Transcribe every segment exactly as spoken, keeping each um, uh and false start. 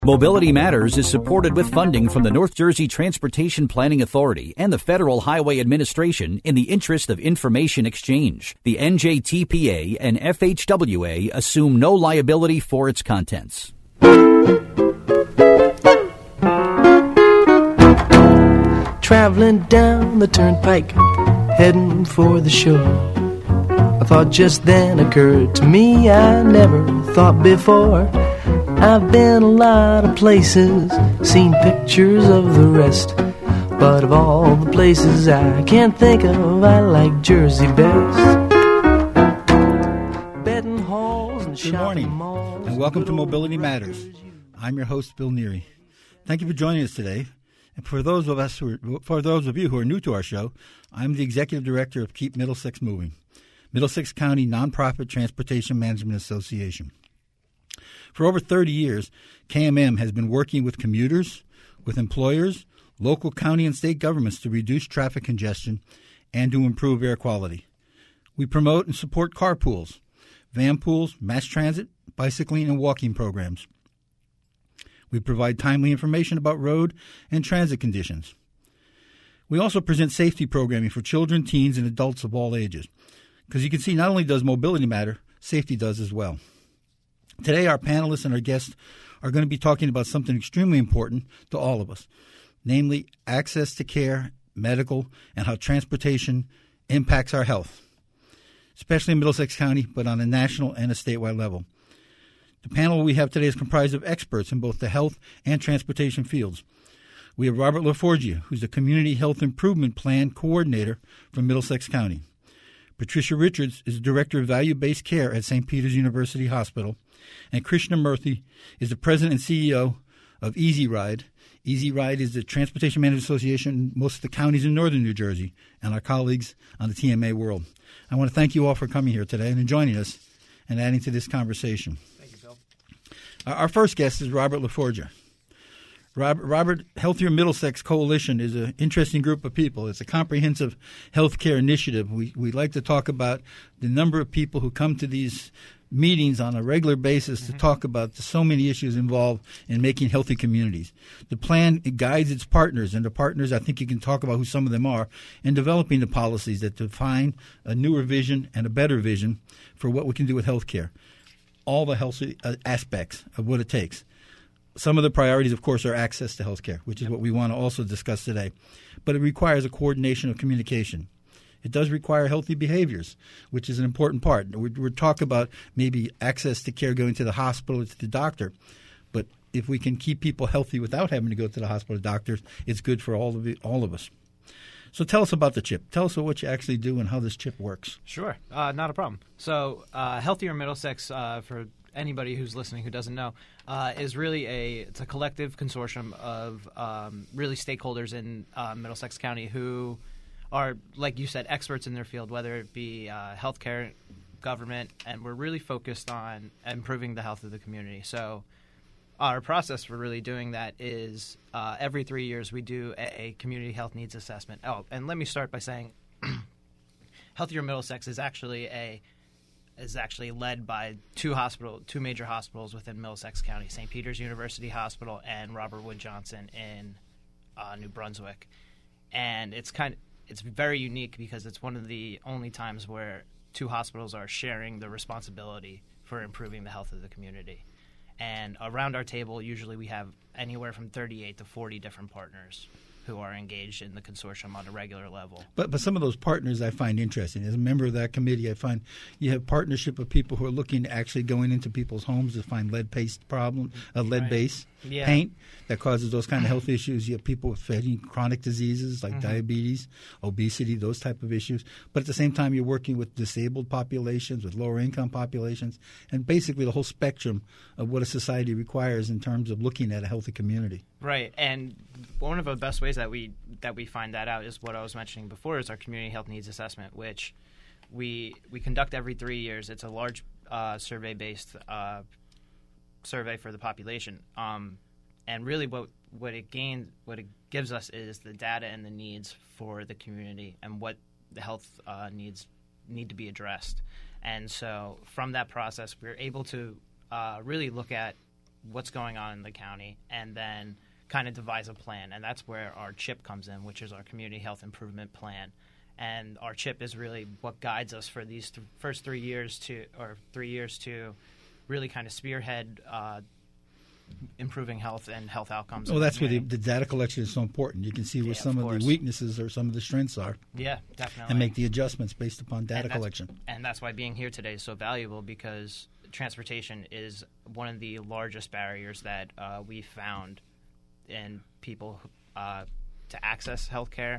Mobility Matters is supported with funding from the North Jersey Transportation Planning Authority and the Federal Highway Administration in the interest of information exchange. The N J T P A and F H W A assume no liability for its contents. Traveling down the turnpike, heading for the show. A thought just then occurred to me I never thought before. I've been a lot of places, seen pictures of the rest, but of all the places I can't think of, I like Jersey best. Betting halls and Good morning, malls and welcome to Mobility Matters. I'm your host, Bill Neary. Thank you for joining us today. And for those of us, who are, for those of you who are new to our show, I'm the executive director of Keep Middlesex Moving, Middlesex County Nonprofit Transportation Management Association. For over thirty years, K M M has been working with commuters, with employers, local county and state governments to reduce traffic congestion and to improve air quality. We promote and support carpools, van pools, mass transit, bicycling, and walking programs. We provide timely information about road and transit conditions. We also present safety programming for children, teens, and adults of all ages. Because you can see not only does mobility matter, safety does as well. Today, our panelists and our guests are going to be talking about something extremely important to all of us, namely access to care, medical, and how transportation impacts our health, especially in Middlesex County, but on a national and a statewide level. The panel we have today is comprised of experts in both the health and transportation fields. We have Robert LaForgia, who's the Community Health Improvement Plan Coordinator for Middlesex County. Patricia Richards is the Director of Value-Based Care at Saint Peter's University Hospital. And Krishna Murthy is the President and C E O of Easy Ride. Easy Ride is the Transportation Management Association in most of the counties in northern New Jersey and our colleagues on the T M A world. I want to thank you all for coming here today and joining us and adding to this conversation. Thank you, Bill. Our first guest is Robert LaForgia. Robert, Robert Healthier Middlesex Coalition is an interesting group of people. It's a comprehensive health care initiative. We we like to talk about the number of people who come to these meetings on a regular basis mm-hmm. to talk about the, so many issues involved in making healthy communities. The plan it guides its partners, and the partners, I think you can talk about who some of them are, in developing the policies that define a newer vision and a better vision for what we can do with health care. All the health aspects of what it takes. Some of the priorities, of course, are access to health care, which is yep. what we want to also discuss today. But it requires a coordination of communication. It does require healthy behaviors, which is an important part. We're, we're talking about maybe access to care, going to the hospital or to the doctor. But if we can keep people healthy without having to go to the hospital or doctors, it's good for all of it, all of us. So tell us about the chip. Tell us what you actually do and how this chip works. Sure. Uh, not a problem. So uh, Healthier Middlesex, uh, for anybody who's listening who doesn't know, uh, is really a it's a collective consortium of um, really stakeholders in uh, Middlesex County who are, like you said, experts in their field, whether it be uh, healthcare, government, and we're really focused on improving the health of the community. So our process for really doing that is uh, every three years we do a, a community health needs assessment. Oh, and let me start by saying Healthier Middlesex is actually a is actually led by two hospital, two major hospitals within Middlesex County, Saint Peter's University Hospital and Robert Wood Johnson in uh, New Brunswick. And it's kind of It's very unique because it's one of the only times where two hospitals are sharing the responsibility for improving the health of the community. And around our table, usually we have anywhere from thirty-eight to forty different partners who are engaged in the consortium on a regular level. But but some of those partners I find interesting. As a member of that committee, I find you have partnership of people who are looking at actually going into people's homes to find lead-based problem, uh, lead Right. base Yeah. paint that causes those kind of health issues. You have people with fighting chronic diseases like Mm-hmm. diabetes, obesity, those type of issues. But at the same time, you're working with disabled populations, with lower-income populations, and basically the whole spectrum of what a society requires in terms of looking at a healthy community. Right, and one of the best ways that we that we find that out is what I was mentioning before, is our community health needs assessment, which we we conduct every three years. It's a large uh, survey-based uh, survey for the population, um, and really what what it gains, what it gives us is the data and the needs for the community and what the health uh, needs need to be addressed. And so from that process, we're able to uh, really look at what's going on in the county, and then kind of devise a plan. And that's where our CHIP comes in, which is our Community Health Improvement Plan. And our CHIP is really what guides us for these th- first three years to, or three years to really kind of spearhead uh, improving health and health outcomes. Well, that's where the, the data collection is so important. You can see where yeah, some of, of the weaknesses or some of the strengths are. Yeah, definitely. And make the adjustments based upon data and collection. And that's why being here today is so valuable, because transportation is one of the largest barriers that uh, we found in people uh, to access healthcare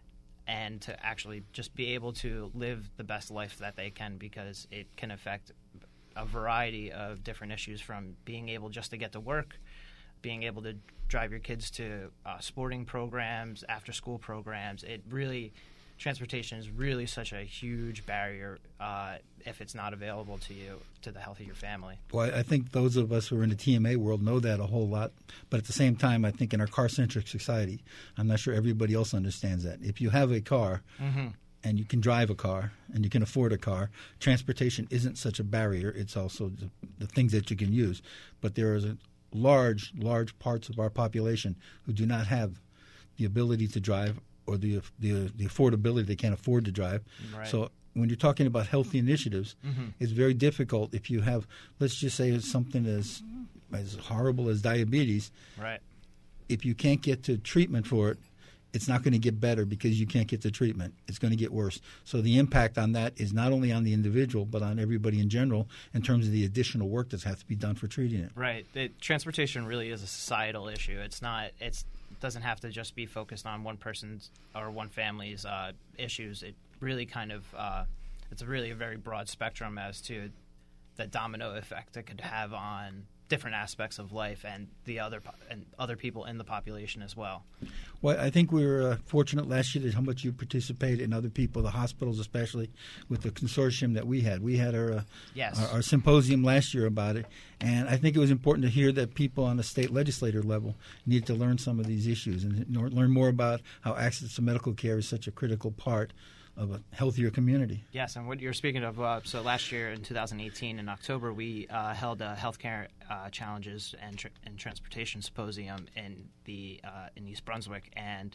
and to actually just be able to live the best life that they can, because it can affect a variety of different issues, from being able just to get to work, being able to drive your kids to uh, sporting programs, after-school programs. It really, transportation is really such a huge barrier uh, if it's not available to you, to the health of your family. Well, I think those of us who are in the T M A world know that a whole lot. But at the same time, I think in our car-centric society, I'm not sure everybody else understands that. If you have a car, mm-hmm. and you can drive a car and you can afford a car, transportation isn't such a barrier. It's also the, the things that you can use. But there is a large, large parts of our population who do not have the ability to drive or the the, the affordability. They can't afford to drive. Right. So when you're talking about healthy initiatives, mm-hmm. it's very difficult if you have, let's just say it's something as as horrible as diabetes. Right. If you can't get to treatment for it, it's not going to get better because you can't get the treatment. It's going to get worse. So the impact on that is not only on the individual, but on everybody in general in terms of the additional work that has to be done for treating it. Right. It, transportation really is a societal issue. It's not. It's it doesn't have to just be focused on one person's or one family's uh, issues. It really kind of uh, it's a really a very broad spectrum as to the domino effect it could have on different aspects of life and the other po- and other people in the population as well. Well, I think we were uh, fortunate last year that how much you participated, and other people, the hospitals especially, with the consortium that we had. We had our, uh, yes. our our symposium last year about it, and I think it was important to hear that people on the state legislator level needed to learn some of these issues and learn more about how access to medical care is such a critical part of a healthier community. Yes, and what you're speaking of, uh, so last year in two thousand eighteen in October, we uh, held a healthcare uh, challenges and, tr- and transportation symposium in the uh, in East Brunswick, and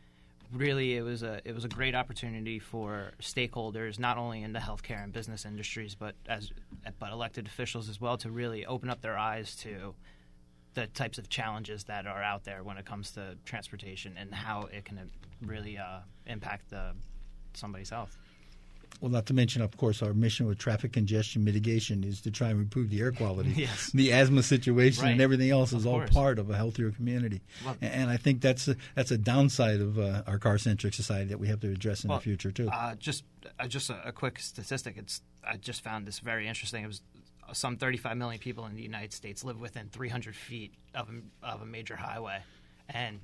really it was a it was a great opportunity for stakeholders, not only in the healthcare and business industries, but as but elected officials as well, to really open up their eyes to the types of challenges that are out there when it comes to transportation and how it can really uh, impact the somebody's health. Well, not to mention, of course, our mission with traffic congestion mitigation is to try and improve the air quality. Yes. The asthma situation right. and everything else is of all course. part of a healthier community. Well, and, and I think that's a, that's a downside of uh, our car-centric society that we have to address in well, the future, too. Uh, just uh, just a, a quick statistic. It's I just found this very interesting. It was some thirty-five million people in the United States live within three hundred feet of a, of a major highway. And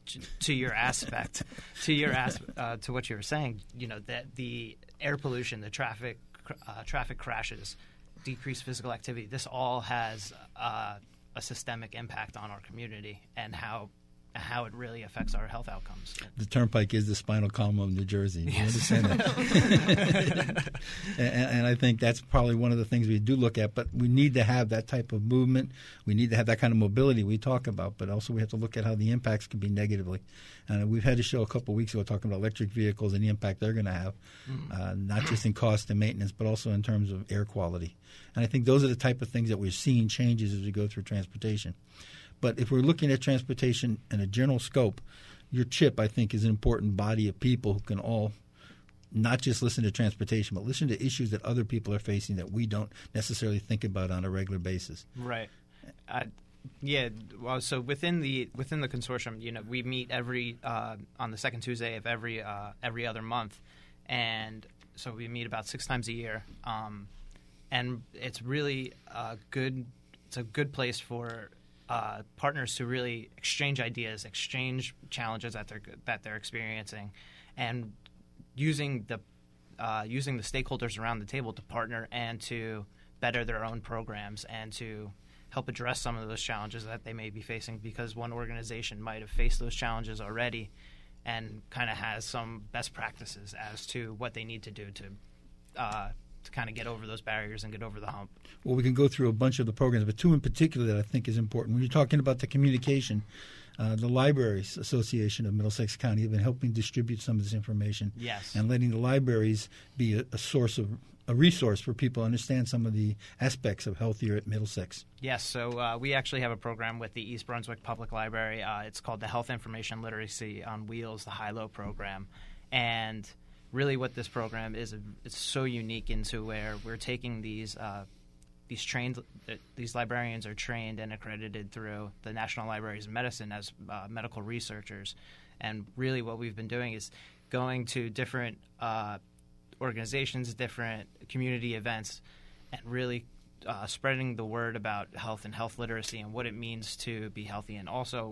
to your aspect, to your as, uh, to what you were saying, you know, that the air pollution, the traffic uh, traffic crashes, decreased physical activity, this all has uh, a systemic impact on our community and how how it really affects our health outcomes. The Turnpike is the spinal column of New Jersey. You yes. understand that? and, and I think that's probably one of the things we do look at, but we need to have that type of movement. We need to have that kind of mobility we talk about, but also we have to look at how the impacts can be negatively. And we've had a show a couple of weeks ago talking about electric vehicles and the impact they're going to have, mm-hmm. uh, not just in cost and maintenance, but also in terms of air quality. And I think those are the type of things that we're seeing changes as we go through transportation. But if we're looking at transportation in a general scope, your CHIP, I think, is an important body of people who can all not just listen to transportation, but listen to issues that other people are facing that we don't necessarily think about on a regular basis. Right. Uh, yeah. Well, so within the within the consortium, you know, we meet every uh, on the second Tuesday of every uh, every other month, and so we meet about six times a year. Um, and it's really a good. It's a good place for Uh, partners to really exchange ideas, exchange challenges that they're that they're experiencing, and using the uh, using the stakeholders around the table to partner and to better their own programs and to help address some of those challenges that they may be facing, because one organization might have faced those challenges already and kind of has some best practices as to what they need to do to uh, to kind of get over those barriers and get over the hump. Well, we can go through a bunch of the programs, but two in particular that I think is important. When you're talking about the communication, uh, the Libraries Association of Middlesex County have been helping distribute some of this information. Yes. And letting the libraries be a, a source of a resource for people to understand some of the aspects of health here at Middlesex. Yes, so uh, we actually have a program with the East Brunswick Public Library. Uh, it's called the Health Information Literacy on Wheels, the High-Low program. And really what this program is, it's so unique into where we're taking these uh, these trained, uh, these librarians are trained and accredited through the National Libraries of Medicine as uh, medical researchers. And really what we've been doing is going to different uh, organizations, different community events, and really uh, spreading the word about health and health literacy and what it means to be healthy. And also,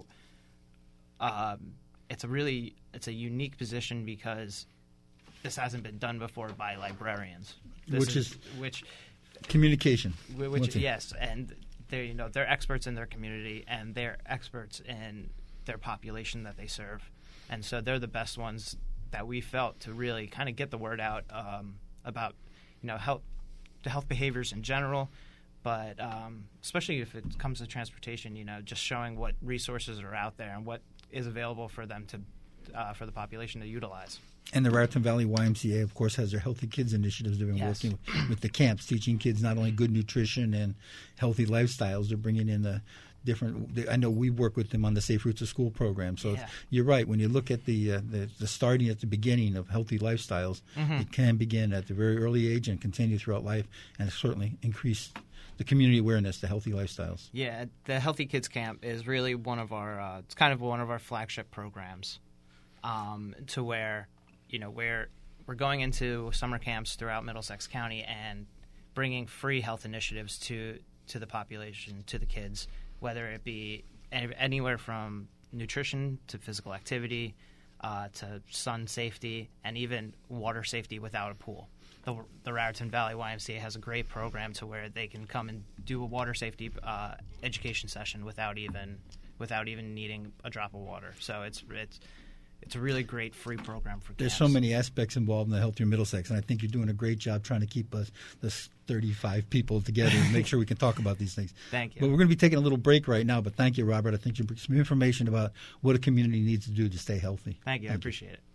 um, it's a really it's a unique position because this hasn't been done before by librarians. This which is, is which communication. Which yes, and they're you know they're experts in their community and they're experts in their population that they serve, and so they're the best ones that we felt to really kind of get the word out um, about, you know, health, the health behaviors in general, but um, especially if it comes to transportation, you know, just showing what resources are out there and what is available for them to, uh, for the population to utilize. And the Raritan Valley Y M C A, of course, has their Healthy Kids initiatives. They've been Yes. working with the camps, teaching kids not only good nutrition and healthy lifestyles, they're bringing in the different. I know we work with them on the Safe Routes to School program. So Yeah. you're right. When you look at the, uh, the the starting at the beginning of healthy lifestyles, Mm-hmm. it can begin at the very early age and continue throughout life, and certainly increase the community awareness to healthy lifestyles. Yeah, the Healthy Kids Camp is really one of our. Uh, it's kind of one of our flagship programs, um, to where, you know, where we're going into summer camps throughout Middlesex County and bringing free health initiatives to to the population, to the kids, whether it be any, anywhere from nutrition to physical activity, uh, to sun safety, and even water safety without a pool. The, the Raritan Valley Y M C A has a great program to where they can come and do a water safety uh, education session without even without even needing a drop of water. So it's it's it's a really great free program for kids. There's so many aspects involved in the Healthier Middlesex, and I think you're doing a great job trying to keep us, this thirty-five people together and make sure we can talk about these things. Thank you. But we're going to be taking a little break right now, but thank you, Robert. I think you bring some information about what a community needs to do to stay healthy. Thank you. Thank I appreciate you. it.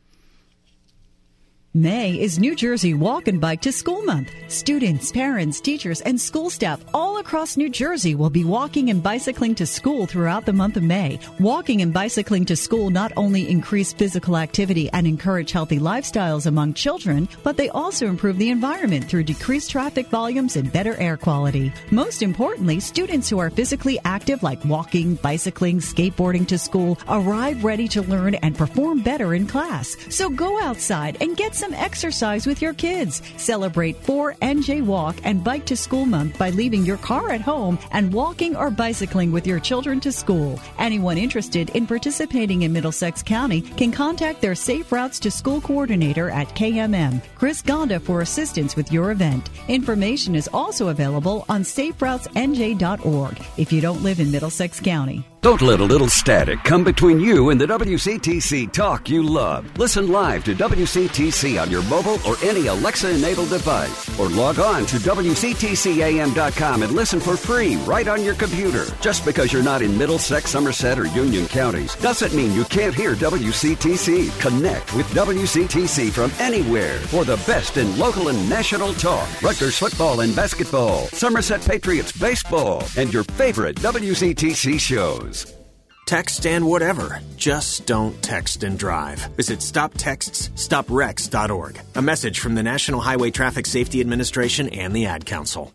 May is New Jersey Walk and Bike to School Month. Students, parents, teachers, and school staff all across New Jersey will be walking and bicycling to school throughout the month of May. Walking and bicycling to school not only increase physical activity and encourage healthy lifestyles among children, but they also improve the environment through decreased traffic volumes and better air quality. Most importantly, students who are physically active, like walking, bicycling, skateboarding to school, arrive ready to learn and perform better in class. So go outside and get some exercise with your kids. Celebrate four N J Walk and Bike to School Month by leaving your car at home and walking or bicycling with your children to school. Anyone interested in participating in Middlesex County can contact their Safe Routes to School coordinator at K M M, Chris Gonda, for assistance with your event. Information is also available on safe routes n j dot org if you don't live in Middlesex County. Don't let a little static come between you and the W C T C talk you love. Listen live to W C T C on your mobile or any Alexa-enabled device. Or log on to W C T C A M dot com and listen for free right on your computer. Just because you're not in Middlesex, Somerset, or Union counties doesn't mean you can't hear W C T C. Connect with W C T C from anywhere for the best in local and national talk. Rutgers football and basketball, Somerset Patriots baseball, and your favorite W C T C shows. Text and whatever. Just don't text and drive. Visit stop texts stop wrecks dot org. A message from the National Highway Traffic Safety Administration and the Ad Council.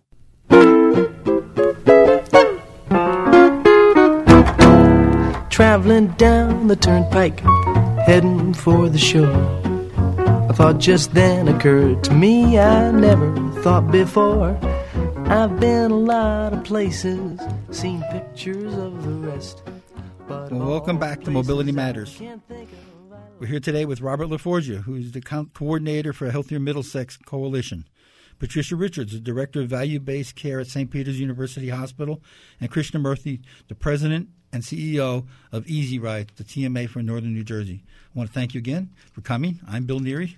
Traveling down the turnpike, heading for the shore. A thought just then occurred to me I never thought before. I've been a lot of places, seen pictures of the rest. But well, welcome back to Mobility Matters. We're here today with Robert LaForgia, who's the co- coordinator for Healthier Middlesex Coalition. Patricia Richards, the director of value-based care at Saint Peter's University Hospital, and Krishna Murthy, the president and C E O of Easy Ride, the T M A for Northern New Jersey. I want to thank you again for coming. I'm Bill Neary,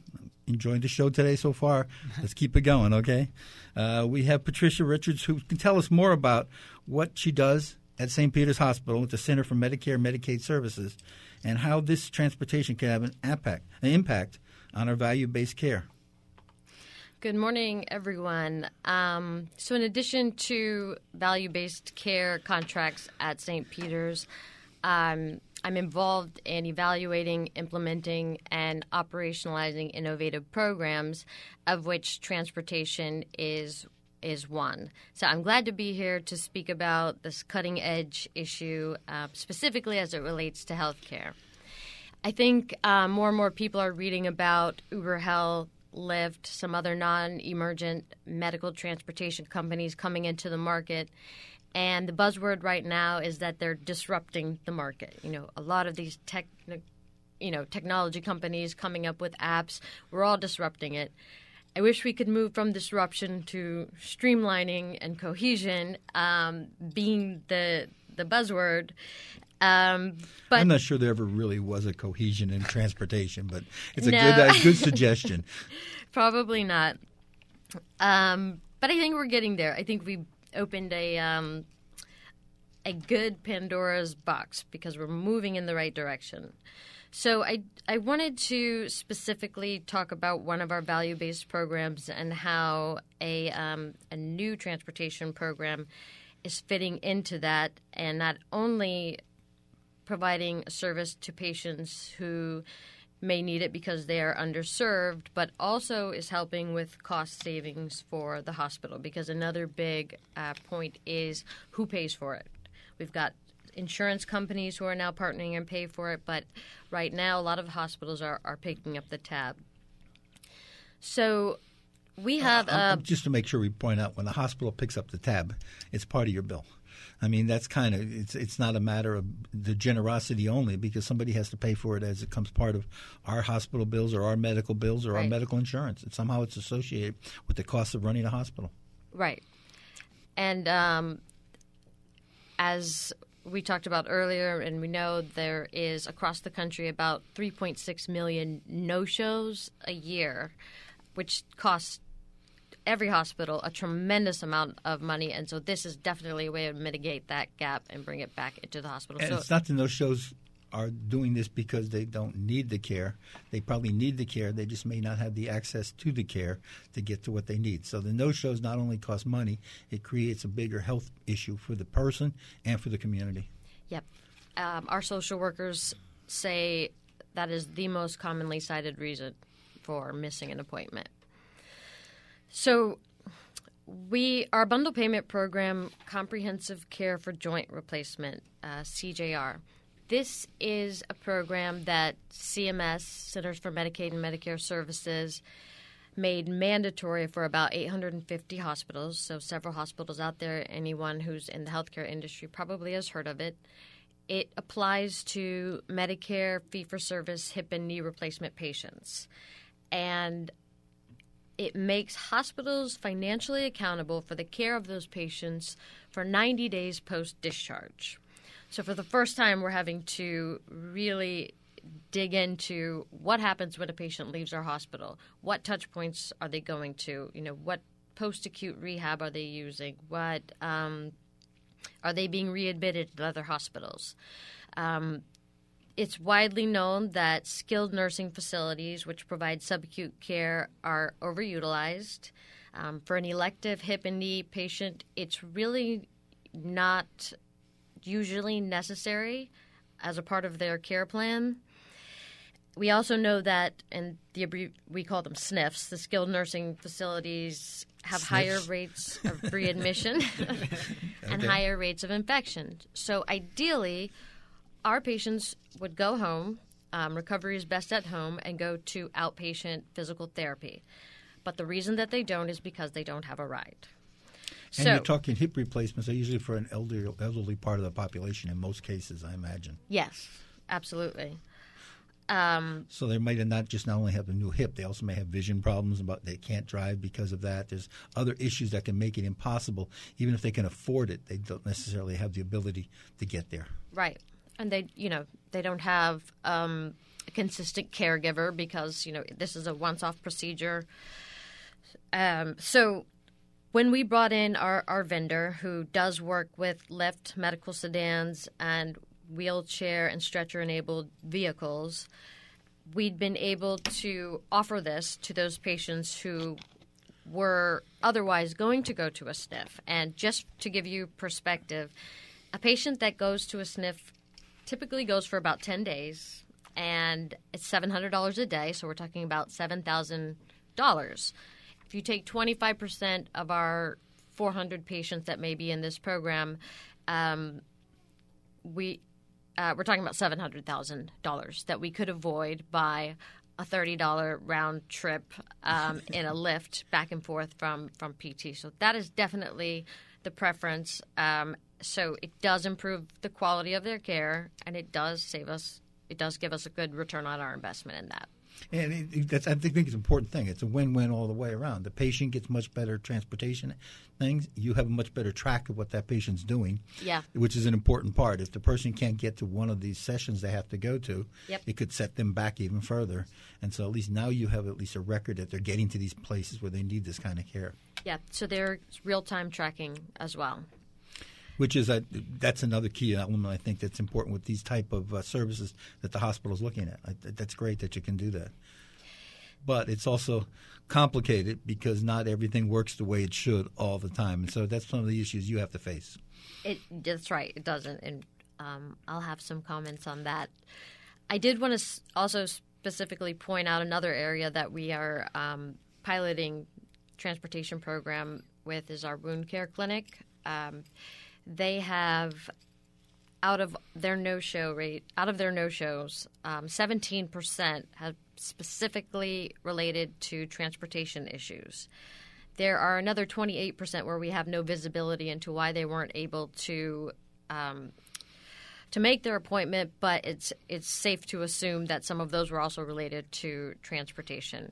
enjoying the show today so far. Let's keep it going, okay? Uh, we have Patricia Richards, who can tell us more about what she does at Saint Peter's Hospital at the Center for Medicare and Medicaid Services and how this transportation can have an impact, an impact on our value-based care. Good morning, everyone. Um, so in addition to value-based care contracts at Saint Peter's, um, I'm involved in evaluating, implementing, and operationalizing innovative programs, of which transportation is is one. So I'm glad to be here to speak about this cutting-edge issue, uh, specifically as it relates to healthcare. I think uh, more and more people are reading about Uber Health, Lyft, some other non-emergent medical transportation companies coming into the market. And the buzzword right now is that they're disrupting the market. You know, a lot of these tech, you know, technology companies coming up with apps, we're all disrupting it. I wish we could move from disruption to streamlining and cohesion, um, being the the buzzword. Um, but I'm not sure there ever really was a cohesion in transportation, but it's a no. good a good suggestion. Probably not. Um, but I think we're getting there. I think we opened a um, a good Pandora's box because we're moving in the right direction. So I I wanted to specifically talk about one of our value-based programs and how a um, a new transportation program is fitting into that, and not only providing a service to patients who may need it because they are underserved, but also is helping with cost savings for the hospital, because another big uh, point is who pays for it. We've got insurance companies who are now partnering and pay for it, but right now a lot of hospitals are, are picking up the tab. So we have uh, uh, just to make sure we point out, when the hospital picks up the tab, it's part of your bill. I mean, that's kind of it's it's not a matter of the generosity only, because somebody has to pay for it as it comes part of our hospital bills or our medical bills or right. our medical insurance. It's somehow it's associated with the cost of running a hospital. Right. And um, as we talked about earlier, and we know there is across the country about three point six million no-shows a year, which costs every hospital a tremendous amount of money, and so this is definitely a way to mitigate that gap and bring it back into the hospital. And so, it's not that those shows are doing this because they don't need the care. They probably need the care. They just may not have the access to the care to get to what they need. So the no-shows not only cost money, it creates a bigger health issue for the person and for the community. Yep. Um, our social workers say that is the most commonly cited reason for missing an appointment. So we our bundle payment program, Comprehensive Care for Joint Replacement, uh, C J R. This is a program that C M S, Centers for Medicaid and Medicare Services, made mandatory for about eight hundred fifty hospitals. So several hospitals out there. Anyone who's in the healthcare industry probably has heard of it. It applies to Medicare fee-for-service hip and knee replacement patients. And it makes hospitals financially accountable for the care of those patients for ninety days post-discharge. So for the first time, we're having to really dig into what happens when a patient leaves our hospital. What touch points are they going to? You know, what post-acute rehab are they using? What um, are they being readmitted at other hospitals? Um, It's widely known that skilled nursing facilities, which provide subacute care, are overutilized. Um, for an elective hip and knee patient, it's really not usually necessary as a part of their care plan. We also know that, and the we call them S N Fs, the skilled nursing facilities have Sniffs. higher rates of readmission and Okay. higher rates of infection. So ideally, our patients would go home, um, recovery is best at home, and go to outpatient physical therapy. But the reason that they don't is because they don't have a ride. And so, you're talking hip replacements are usually for an elderly, elderly part of the population in most cases, I imagine. yes, absolutely. Um, So they might not just not only have a new hip, they also may have vision problems, about they can't drive because of that. There's other issues that can make it impossible. Even if they can afford it, they don't necessarily have the ability to get there. right. And they, you know, they don't have um, a consistent caregiver because, you know, this is a once-off procedure. Um, so when we brought in our, our vendor who does work with lift, medical sedans, and wheelchair and stretcher-enabled vehicles, we'd been able to offer this to those patients who were otherwise going to go to a S N F. And just to give you perspective, a patient that goes to a S N F typically goes for about ten days, and it's seven hundred dollars a day, so we're talking about seven thousand dollars. If you take twenty-five percent of our four hundred patients that may be in this program, um, we, uh, we're talking about seven hundred thousand dollars that we could avoid by a thirty dollars round trip um, in a lift back and forth from, from P T. So that is definitely the preference. Um, so it does improve the quality of their care, and it does save us. It does give us a good return on our investment in that. And it, it, that's, I think it's an important thing. It's a win-win all the way around. The patient gets much better transportation things. You have a much better track of what that patient's doing, yeah. which is an important part. If the person can't get to one of these sessions they have to go to, yep. it could set them back even further. And so at least now you have at least a record that they're getting to these places where they need this kind of care. Yeah, so there's real-time tracking as well. Which is a, that's another key element I think that's important with these type of uh, services that the hospital is looking at. I, that's great that you can do that. But it's also complicated because not everything works the way it should all the time. And so that's some of the issues you have to face. It, that's right. It doesn't. And um, I'll have some comments on that. I did want to s- also specifically point out another area that we are um, piloting transportation program with is our wound care clinic. Um, They have, out of their no-show rate, out of their no-shows, um, seventeen percent have specifically related to transportation issues. There are another twenty-eight percent where we have no visibility into why they weren't able to um, to make their appointment, but it's it's safe to assume that some of those were also related to transportation.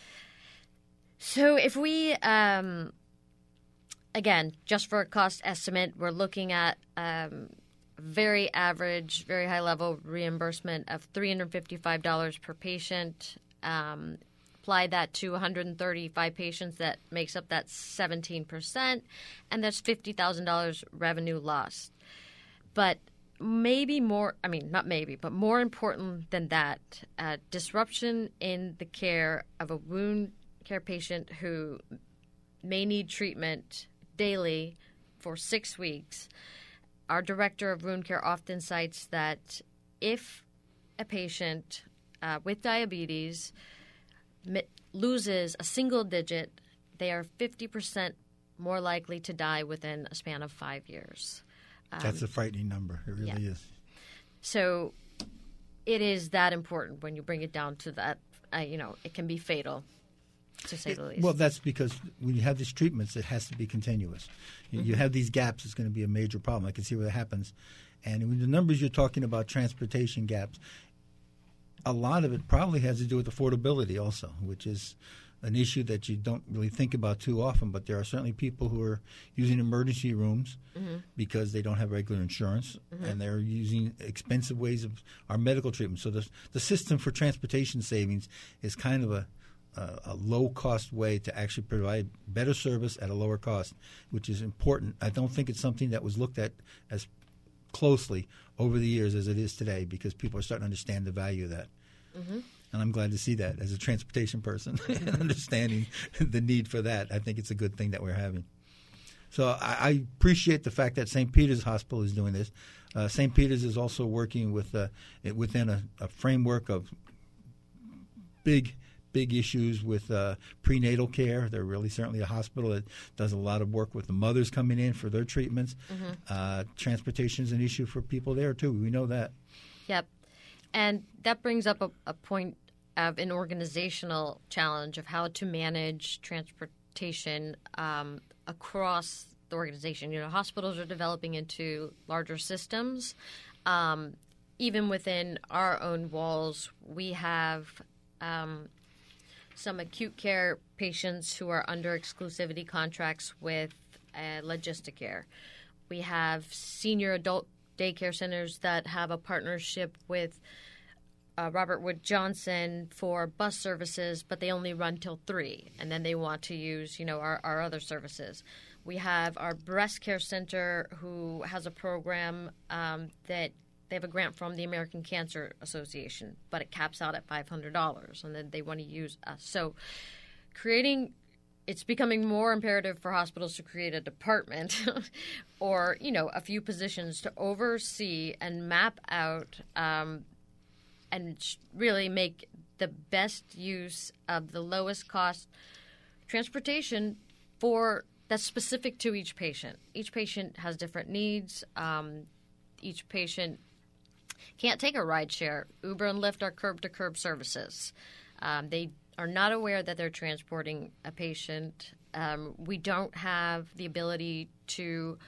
So if we... Um, Again, just for a cost estimate, we're looking at um, very average, very high-level reimbursement of three hundred fifty-five dollars per patient. Um, apply that to one hundred thirty-five patients, that makes up that seventeen percent, and that's fifty thousand dollars revenue lost. But maybe more, I mean, not maybe, but more important than that, uh, disruption in the care of a wound care patient who may need treatment daily for six weeks. Our director of wound care often cites that if a patient uh, with diabetes mi- loses a single digit, they are fifty percent more likely to die within a span of five years. Um, That's a frightening number. It really yeah. is. So it is that important when you bring it down to that, uh, you know, it can be fatal. To say the least. Well, that's because when you have these treatments, it has to be continuous. You, Mm-hmm. you have these gaps, it's going to be a major problem. I can see where that happens. And when the numbers you're talking about, transportation gaps, a lot of it probably has to do with affordability also, which is an issue that you don't really think about too often. But there are certainly people who are using emergency rooms mm-hmm. because they don't have regular insurance, mm-hmm. and they're using expensive ways of our medical treatment. So the, the system for transportation savings is kind of a a low-cost way to actually provide better service at a lower cost, which is important. I don't think it's something that was looked at as closely over the years as it is today because people are starting to understand the value of that. Mm-hmm. And I'm glad to see that as a transportation person and understanding the need for that. I think it's a good thing that we're having. So I, I appreciate the fact that Saint Peter's Hospital is doing this. Uh, Saint Peter's is also working with uh, within a, a framework of big – big issues with uh, prenatal care. They're really certainly a hospital that does a lot of work with the mothers coming in for their treatments. Mm-hmm. Uh, transportation is an issue for people there, too. We know that. Yep. And that brings up a, a point of an organizational challenge of how to manage transportation um, across the organization. You know, hospitals are developing into larger systems. Um, even within our own walls, we have um, some acute care patients who are under exclusivity contracts with uh, Logisticare. We have senior adult daycare centers that have a partnership with uh, Robert Wood Johnson for bus services, but they only run till three, and then they want to use, you know, our, our other services. We have our breast care center who has a program um, that they have a grant from the American Cancer Association, but it caps out at five hundred dollars, and then they want to use us. So creating – it's becoming more imperative for hospitals to create a department or, you know, a few positions to oversee and map out um, and really make the best use of the lowest cost transportation for that's specific to each patient. Each patient has different needs. Um, each patient can't take a ride share. Uber and Lyft are curb-to-curb services. Um, they are not aware that they're transporting a patient. Um, we don't have the ability to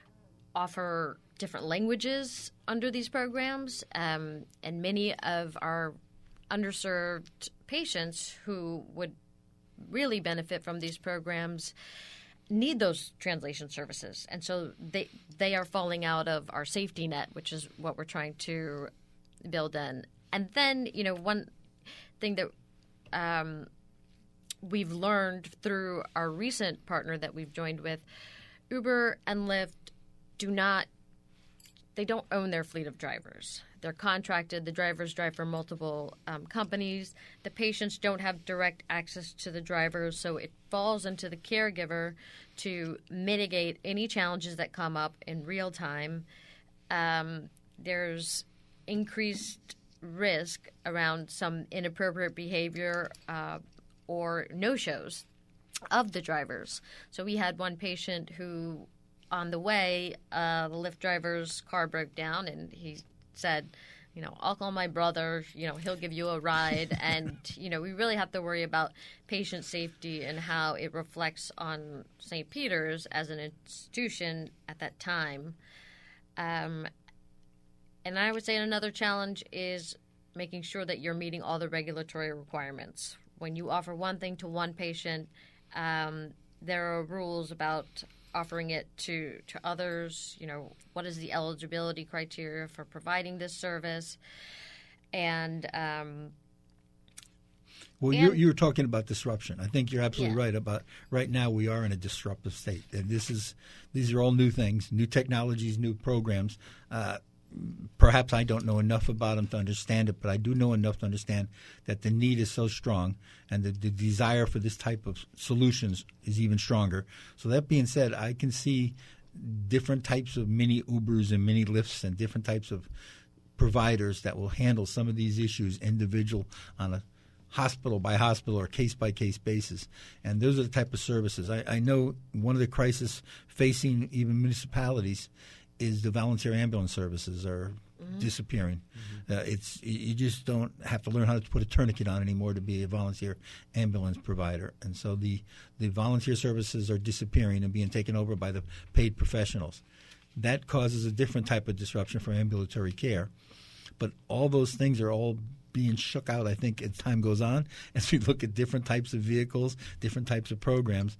offer different languages under these programs, um, and many of our underserved patients who would really benefit from these programs need those translation services. And so they they are falling out of our safety net, which is what we're trying to build in. And then, you know, one thing that um, we've learned through our recent partner that we've joined with, Uber and Lyft do not, they don't own their fleet of drivers. They're contracted. The drivers drive for multiple um, companies. The patients don't have direct access to the drivers, so it falls into the caregiver to mitigate any challenges that come up in real time. Um, there's increased risk around some inappropriate behavior uh, or no-shows of the drivers. So we had one patient who, on the way, uh, the Lyft driver's car broke down, and he said, you know, I'll call my brother, you know, he'll give you a ride. And, you know, we really have to worry about patient safety and how it reflects on Saint Peter's as an institution at that time. Um, and I would say another challenge is making sure that you're meeting all the regulatory requirements. When you offer one thing to one patient, um, there are rules about offering it to, to others. You know, what is the eligibility criteria for providing this service? And um, well, and, you're, you're talking about disruption. I think you're absolutely yeah. right about right now we are in a disruptive state, and this is these are all new things, new technologies, new programs. Uh, perhaps I don't know enough about them to understand it, but I do know enough to understand that the need is so strong and the, the desire for this type of solutions is even stronger. So that being said, I can see different types of mini Ubers and mini Lyfts and different types of providers that will handle some of these issues individual on a hospital by hospital or case by case basis. And those are the type of services. I, I know one of the crises facing even municipalities is the volunteer ambulance services are mm-hmm. disappearing. Mm-hmm. Uh, it's you just don't have to learn how to put a tourniquet on anymore to be a volunteer ambulance provider. And so the, the volunteer services are disappearing and being taken over by the paid professionals. That causes a different type of disruption for ambulatory care. But all those things are all being shook out, I think, as time goes on, as we look at different types of vehicles, different types of programs.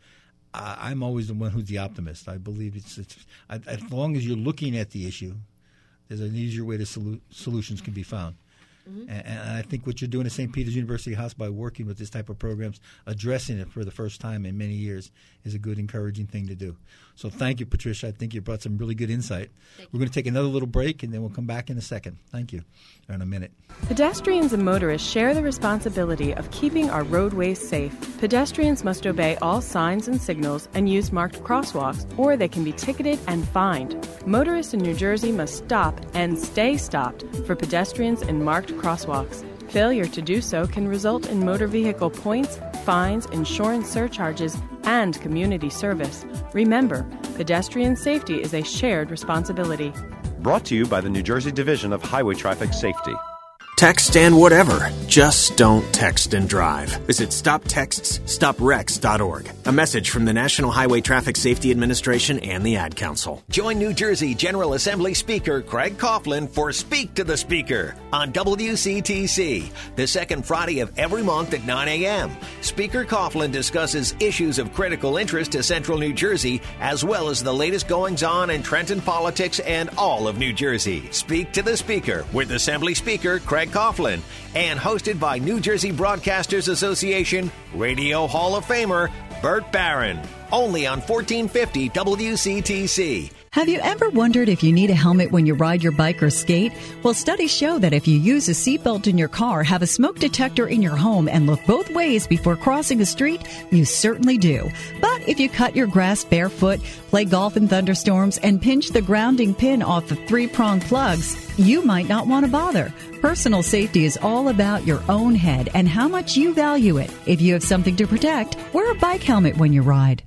I'm always the one who's the optimist. I believe it's, it's as long as you're looking at the issue, there's an easier way to solu- solutions can be found. Mm-hmm. And, and I think what you're doing at Saint Peter's University Hospital by working with this type of programs, addressing it for the first time in many years, is a good, encouraging thing to do. So thank you, Patricia. I think you brought some really good insight. Thank We're going to take another little break, and then we'll come back in a second. Thank you. In a minute. Pedestrians and motorists share the responsibility of keeping our roadways safe. Pedestrians must obey all signs and signals and use marked crosswalks, or they can be ticketed and fined. Motorists in New Jersey must stop and stay stopped for pedestrians in marked crosswalks. Failure to do so can result in motor vehicle points, fines, insurance surcharges, and community service. Remember, pedestrian safety is a shared responsibility. Brought to you by the New Jersey Division of Highway Traffic Safety. Text and whatever. Just don't text and drive. Visit stop texts stop wrecks dot org. A message from the National Highway Traffic Safety Administration and the Ad Council. Join New Jersey General Assembly Speaker Craig Coughlin for Speak to the Speaker on W C T C, the second Friday of every month at nine a.m. Speaker Coughlin discusses issues of critical interest to Central New Jersey, as well as the latest goings-on in Trenton politics and all of New Jersey. Speak to the Speaker with Assembly Speaker Craig Craig Coughlin, and hosted by New Jersey Broadcasters Association Radio Hall of Famer Bert Barron. Only on fourteen fifty W C T C. Have you ever wondered if you need a helmet when you ride your bike or skate? Well, studies show that if you use a seatbelt in your car, have a smoke detector in your home, and look both ways before crossing a street, you certainly do. But if you cut your grass barefoot, play golf in thunderstorms, and pinch the grounding pin off the three-prong plugs, you might not want to bother. Personal safety is all about your own head and how much you value it. If you have something to protect, wear a bike helmet when you ride.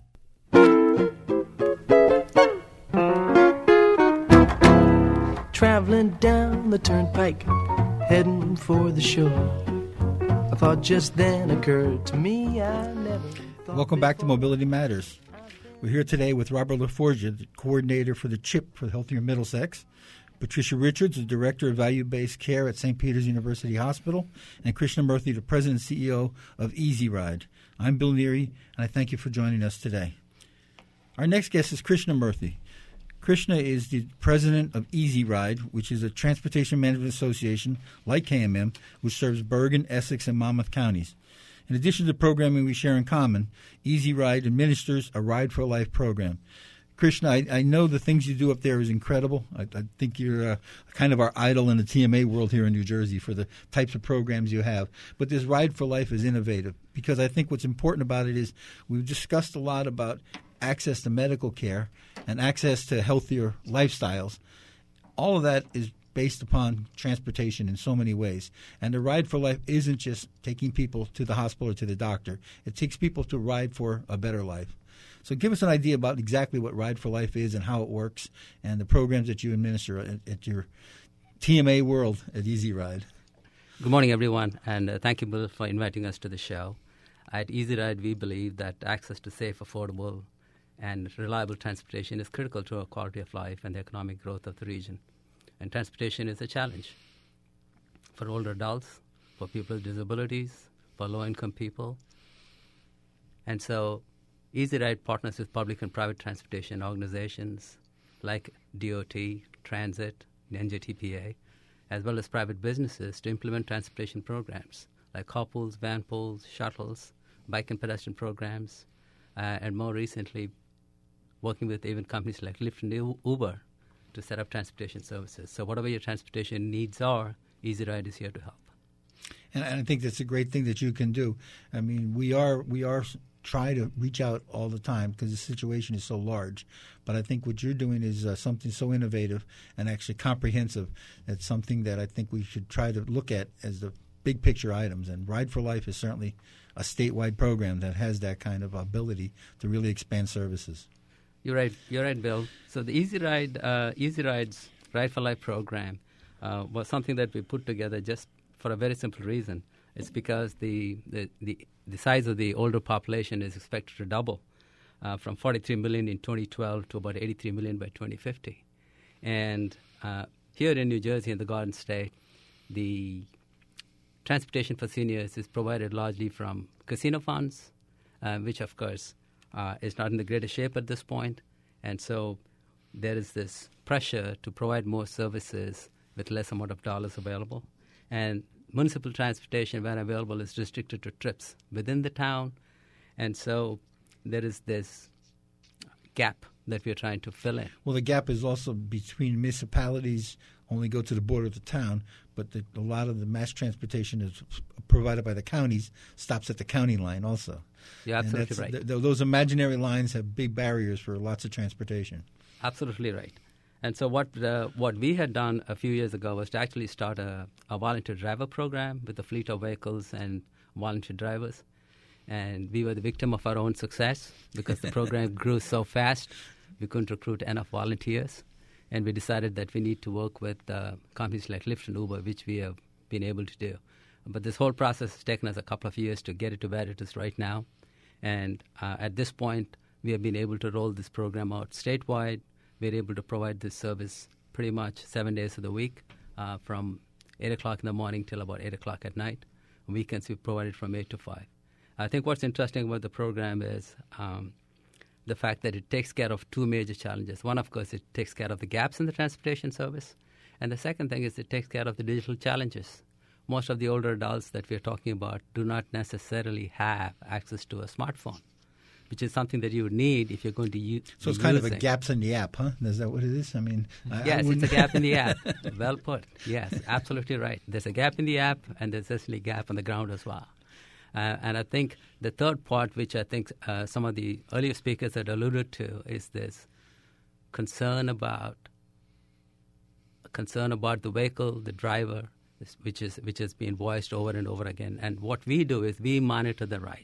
Traveling down the turnpike, heading for the shore. A thought just then occurred to me. I never thought Welcome back to before. Mobility Matters. We're here today with Robert LaForgia, the coordinator for the CHIP for Healthier Middlesex, Patricia Richards, the director of value-based care at Saint Peter's University Hospital, and Krishna Murthy, the president and C E O of Easy Ride. I'm Bill Neary, and I thank you for joining us today. Our next guest is Krishna Murthy. Krishna is the president of Easy Ride, which is a transportation management association like K M M, which serves Bergen, Essex, and Monmouth counties. In addition to the programming we share in common, Easy Ride administers a Ride for Life program. Krishna, I, I know the things you do up there is incredible. I, I think you're uh, kind of our idol in the T M A world here in New Jersey for the types of programs you have. But this Ride for Life is innovative because I think what's important about it is we've discussed a lot about access to medical care and access to healthier lifestyles. All of that is based upon transportation in so many ways. And the Ride for Life isn't just taking people to the hospital or to the doctor. It takes people to ride for a better life. So give us an idea about exactly what Ride for Life is and how it works and the programs that you administer at, at your T M A world at Easy Ride. Good morning, everyone, and uh, thank you, Bill, for inviting us to the show. At Easy Ride, we believe that access to safe, affordable, and reliable transportation is critical to our quality of life and the economic growth of the region. And transportation is a challenge for older adults, for people with disabilities, for low-income people. And so Easy Ride partners with public and private transportation organizations like D O T, Transit, N J T P A, as well as private businesses to implement transportation programs like carpools, van pools, shuttles, bike and pedestrian programs, uh, and more recently, working with even companies like Lyft and Uber to set up transportation services. So whatever your transportation needs are, Easy Ride is here to help. And I think that's a great thing that you can do. I mean, we are we are try to reach out all the time because the situation is so large. But I think what you're doing is uh, something so innovative and actually comprehensive. It's something that I think we should try to look at as the big picture items. And Ride for Life is certainly a statewide program that has that kind of ability to really expand services. You're right. You're right, Bill. So the Easy Ride, uh, Easy Ride's Ride for Life program uh, was something that we put together just for a very simple reason. It's because the the, the, the size of the older population is expected to double uh, from forty-three million in twenty twelve to about eighty-three million by twenty fifty. And uh, here in New Jersey, in the Garden State, the transportation for seniors is provided largely from casino funds, uh, which, of course, Uh, is not in the greatest shape at this point, and so there is this pressure to provide more services with less amount of dollars available. And municipal transportation, when available, is restricted to trips within the town, and so there is this gap that we're trying to fill in. Well, the gap is also between municipalities only go to the border of the town, but the, a lot of the mass transportation is provided by the counties stops at the county line also. You're absolutely right. Th- th- those imaginary lines have big barriers for lots of transportation. Absolutely right. And so what uh, what we had done a few years ago was to actually start a, a volunteer driver program with a fleet of vehicles and volunteer drivers. And we were the victim of our own success because the program grew so fast, we couldn't recruit enough volunteers. And we decided that we need to work with uh, companies like Lyft and Uber, which we have been able to do. But this whole process has taken us a couple of years to get it to where it is right now. And uh, at this point, we have been able to roll this program out statewide. We're able to provide this service pretty much seven days of the week, uh, from eight o'clock in the morning till about eight o'clock at night. On weekends, we provide it from eight to five. I think what's interesting about the program is um, the fact that it takes care of two major challenges. One, of course, it takes care of the gaps in the transportation service. And the second thing is it takes care of the digital challenges. most of the older adults that we're talking about do not necessarily have access to a smartphone, which is something that you would need if you're going to use. So it's kind of a gaps in the app, huh? Is that what it is? I mean, yes, I it's a gap in the app. Well put. Yes, absolutely right. There's a gap in the app, and there's certainly a gap on the ground as well. Uh, and I think the third part, which I think uh, some of the earlier speakers had alluded to, is this concern about concern about the vehicle, the driver, which is which has been voiced over and over again. And what we do is we monitor the ride.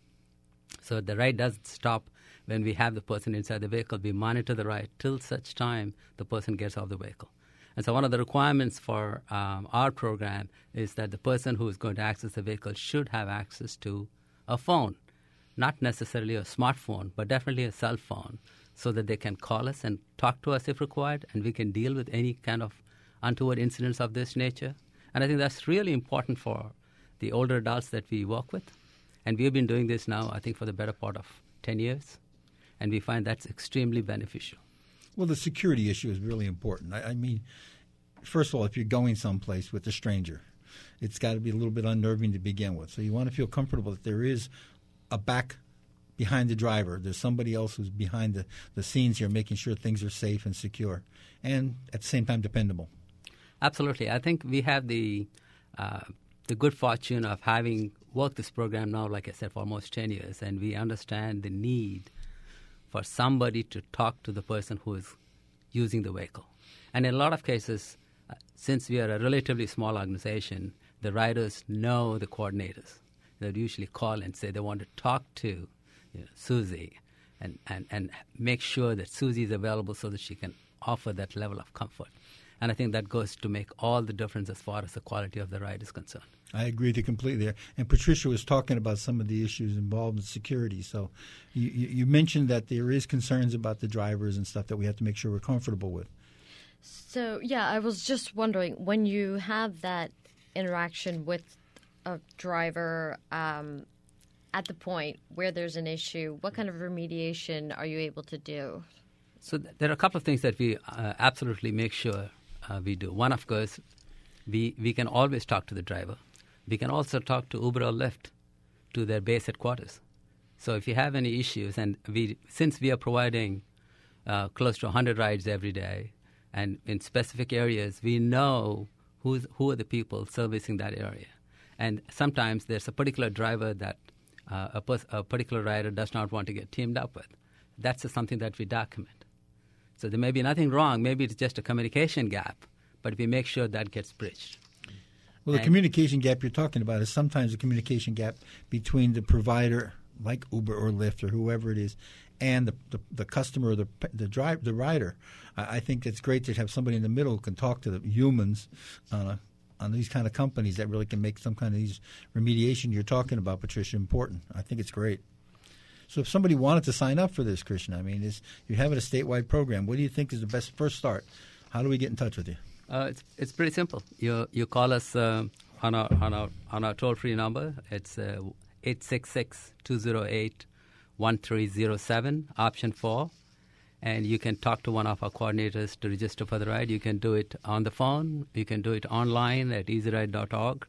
So the ride doesn't stop when we have the person inside the vehicle. We monitor the ride till such time the person gets off the vehicle. And so one of the requirements for um, our program is that the person who is going to access the vehicle should have access to a phone, not necessarily a smartphone, but definitely a cell phone, so that they can call us and talk to us if required, and we can deal with any kind of untoward incidents of this nature. And I think that's really important for the older adults that we work with. And we've been doing this now, I think, for the better part of ten years, and we find that's extremely beneficial. Well, the security issue is really important. I, I mean, first of all, if you're going someplace with a stranger, it's got to be a little bit unnerving to begin with. So you want to feel comfortable that there is a back behind the driver. There's somebody else who's behind the, the scenes here making sure things are safe and secure and at the same time dependable. Absolutely. I think we have the uh, the good fortune of having worked this program now, like I said, for almost ten years, and we understand the need for somebody to talk to the person who is using the vehicle. And in a lot of cases, uh, since we are a relatively small organization, the riders know the coordinators. They would usually call and say they want to talk to you know, Susie and, and, and make sure that Susie is available so that she can offer that level of comfort. And I think that goes to make all the difference as far as the quality of the ride is concerned. I agree with you completely there. And Patricia was talking about some of the issues involved in security. So you, you mentioned that there is concerns about the drivers and stuff that we have to make sure we're comfortable with. So, yeah, I was just wondering, when you have that interaction with a driver um, at the point where there's an issue, what kind of remediation are you able to do? So th- there are a couple of things that we uh, absolutely make sure uh, we do. One, of course, we, we can always talk to the driver. We can also talk to Uber or Lyft to their base headquarters. So if you have any issues, and we since we are providing uh, close to one hundred rides every day, and in specific areas, we know who's, who are the people servicing that area. And sometimes there's a particular driver that uh, a, pers- a particular rider does not want to get teamed up with. That's just something that we document. So there may be nothing wrong. Maybe it's just a communication gap, but we make sure that gets bridged. Well, the and, communication gap you're talking about is sometimes a communication gap between the provider, like Uber or Lyft or whoever it is, and the the, the customer or the the drive the rider. I, I think it's great to have somebody in the middle who can talk to the humans on a, on these kind of companies that really can make some kind of these remediation you're talking about, Patricia, important. I think it's great. So if somebody wanted to sign up for this, Krishna, I mean, is, you're having a statewide program. What do you think is the best first start? How do we get in touch with you? Uh, it's it's pretty simple. You you call us uh, on our on our on our toll free number. It's uh, eight six six, two zero eight, one three zero seven, option four, and you can talk to one of our coordinators to register for the ride. You can do it on the phone. You can do it online at easy ride dot org.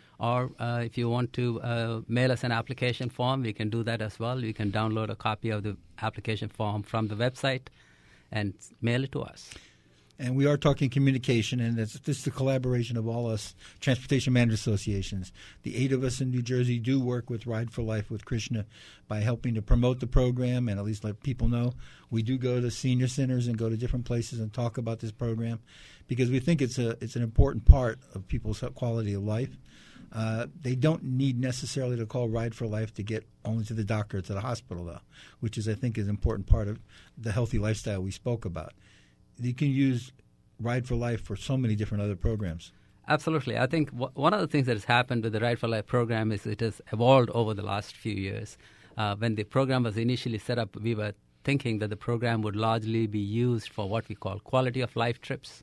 Or uh, if you want to uh, mail us an application form, we can do that as well. You can download a copy of the application form from the website and mail it to us. And we are talking communication, and it's, this is the collaboration of all us transportation managers associations. The eight of us in New Jersey do work with Ride for Life with Krishna by helping to promote the program and at least let people know. We do go to senior centers and go to different places and talk about this program because we think it's a it's an important part of people's quality of life. Uh, they don't need necessarily to call Ride for Life to get only to the doctor or to the hospital, though, which is, I think, is an important part of the healthy lifestyle we spoke about. You can use Ride for Life for so many different other programs. Absolutely. I think w- one of the things that has happened with the Ride for Life program is it has evolved over the last few years. Uh, when the program was initially set up, we were thinking that the program would largely be used for what we call quality of life trips.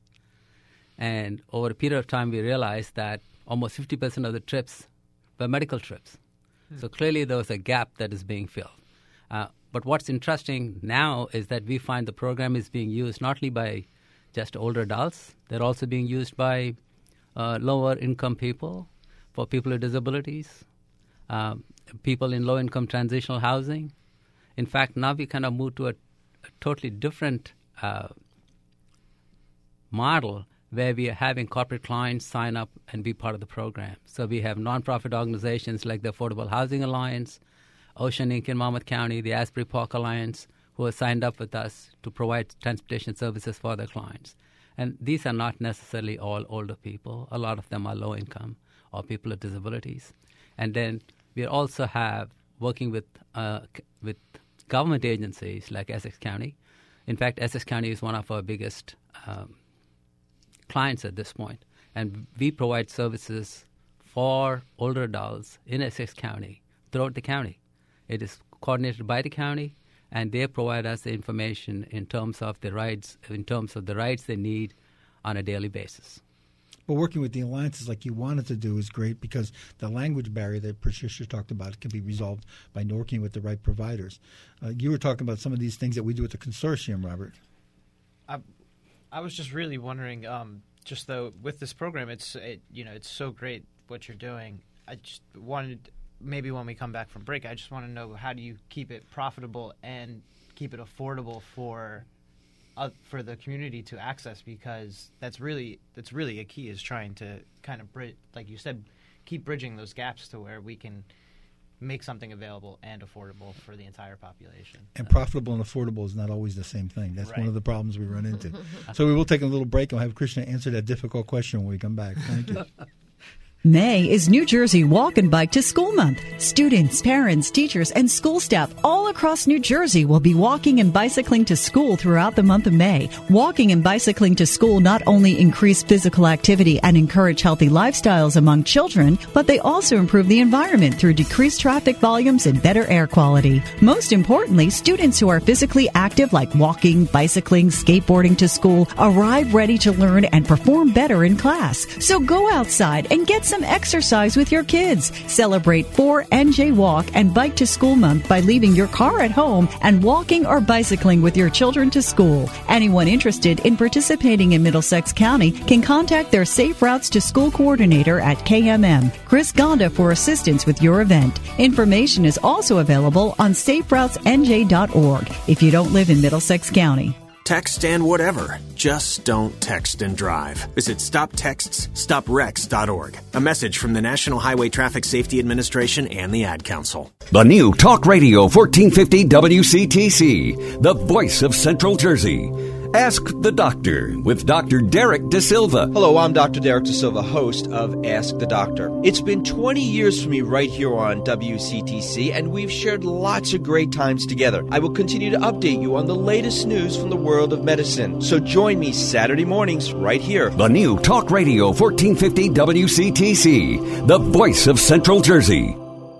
And over a period of time, we realized that almost fifty percent of the trips were medical trips. Hmm. So clearly there was a gap that is being filled. Uh, but what's interesting now is that we find the program is being used not only by just older adults, they're also being used by uh, lower income people for people with disabilities, um, people in low-income transitional housing. In fact, now we kind of moved to a, a totally different uh, model where we are having corporate clients sign up and be part of the program. So we have nonprofit organizations like the Affordable Housing Alliance, Ocean Incorporated in Monmouth County, the Asbury Park Alliance, who have signed up with us to provide transportation services for their clients. And these are not necessarily all older people. A lot of them are low income or people with disabilities. And then we also have working with uh, with government agencies like Essex County. In fact, Essex County is one of our biggest um, clients at this point. And we provide services for older adults in Essex County throughout the county. It is coordinated by the county, and they provide us the information in terms of the rights, in terms of the rights they need on a daily basis. But working with the alliances like you wanted to do is great because the language barrier that Patricia talked about can be resolved by working with the right providers. Uh, you were talking about some of these things that we do at the consortium, Robert. I, I was just really wondering, um, just though with this program, it's it, you know it's so great what you're doing. I just wanted maybe when we come back from break, I just want to know how do you keep it profitable and keep it affordable for. Uh, for the community to access, because that's really that's really a key is trying to kind of bridge, like you said, keep bridging those gaps to where we can make something available and affordable for the entire population. And uh, profitable and affordable is not always the same thing. That's right. One of the problems we run into. So we will take a little break and we'll have Krishna answer that difficult question when we come back. Thank you. May is New Jersey Walk and Bike to School Month. Students, parents, teachers, and school staff all across New Jersey will be walking and bicycling to school throughout the month of May. Walking and bicycling to school not only increase physical activity and encourage healthy lifestyles among children, but they also improve the environment through decreased traffic volumes and better air quality. Most importantly, students who are physically active like walking, bicycling, skateboarding to school arrive ready to learn and perform better in class. So go outside and get some Some exercise with your kids. Celebrate four N J Walk and Bike to School Month by leaving your car at home and walking or bicycling with your children to school. Anyone interested in participating in Middlesex County can contact their Safe Routes to School coordinator at K M M, Chris Gonda, for assistance with your event. Information is also available on safe routes n j dot org if you don't live in Middlesex County. Text and whatever. Just don't text and drive. Visit stop texts stop wrecks dot org. A message from the National Highway Traffic Safety Administration and the Ad Council. The new Talk Radio fourteen fifty W C T C, the voice of Central Jersey. Ask the Doctor with Doctor Derek De Silva. Hello, I'm Doctor Derek De Silva, host of Ask the Doctor. It's been twenty years for me right here on W C T C, and we've shared lots of great times together. I will continue to update you on the latest news from the world of medicine. So join me Saturday mornings right here. The new Talk Radio fourteen fifty W C T C, the voice of Central Jersey.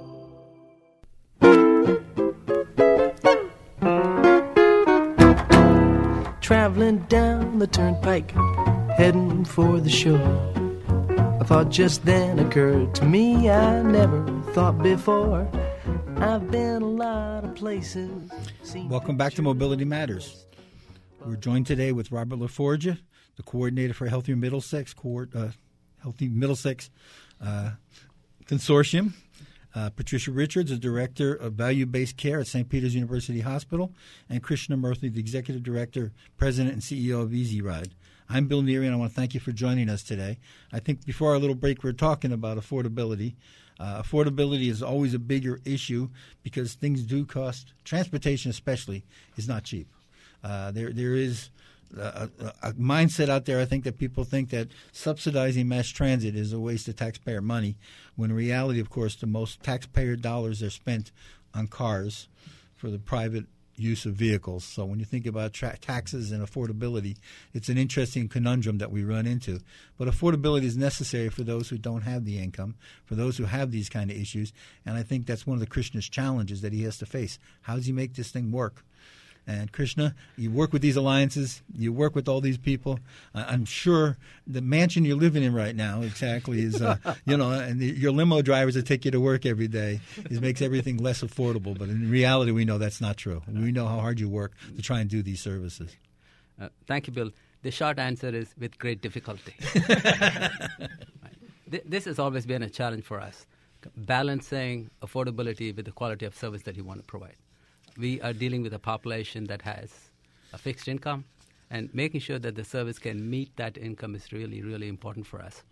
Traveling down the turnpike, heading for the shore. A thought just then occurred to me I never thought before. I've been a lot of places. Welcome back to Mobility Matters. We're joined today with Robert LaForgia, the coordinator for Healthy Middlesex, co- uh, Healthy Middlesex uh, Consortium. Uh, Patricia Richards, the Director of Value-Based Care at Saint Peter's University Hospital, and Krishna Murthy, the Executive Director, President, and C E O of Easy Ride. I'm Bill Neary, and I want to thank you for joining us today. I think before our little break, we were talking about affordability. Uh, affordability is always a bigger issue because things do cost. Transportation especially is not cheap. Uh, there, there is a, a, a mindset out there, I think, that people think that subsidizing mass transit is a waste of taxpayer money, when in reality, of course, the most taxpayer dollars are spent on cars for the private use of vehicles. So when you think about tra- taxes and affordability, it's an interesting conundrum that we run into. But affordability is necessary for those who don't have the income, for those who have these kind of issues. And I think that's one of the Krishna's challenges that he has to face. How does he make this thing work? And Krishna, you work with these alliances, you work with all these people. Uh, I'm sure the mansion you're living in right now exactly is, uh, you know, and the, your limo drivers that take you to work every day, it makes everything less affordable. But in reality, we know that's not true. We know how hard you work to try and do these services. Uh, thank you, Bill. The short answer is with great difficulty. Right. th- this has always been a challenge for us, balancing affordability with the quality of service that you want to provide. We are dealing with a population that has a fixed income, and making sure that the service can meet that income is really, really important for us.